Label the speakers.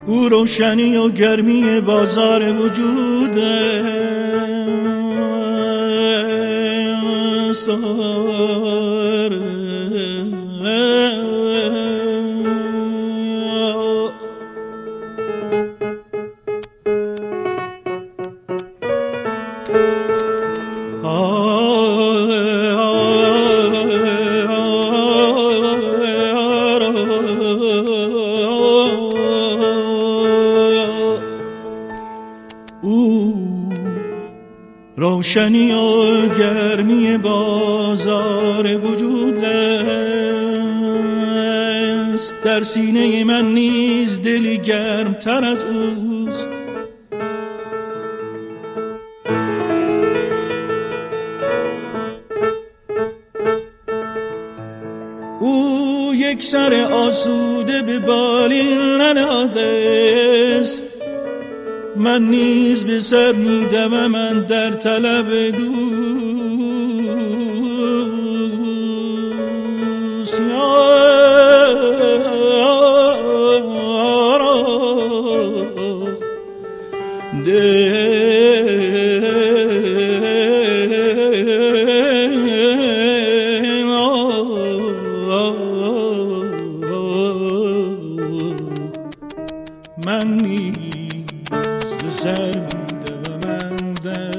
Speaker 1: او روشنی و گرمی بازار وجود است. روشنی و گرمی بازار وجود است، در سینه من نیز دلی گرمتر از اوست. او یک سر آسوده به بالین ننهاده است، من نیز به سر می‌دوم من در طلب دوست. من نیز به سر می‌دوم من در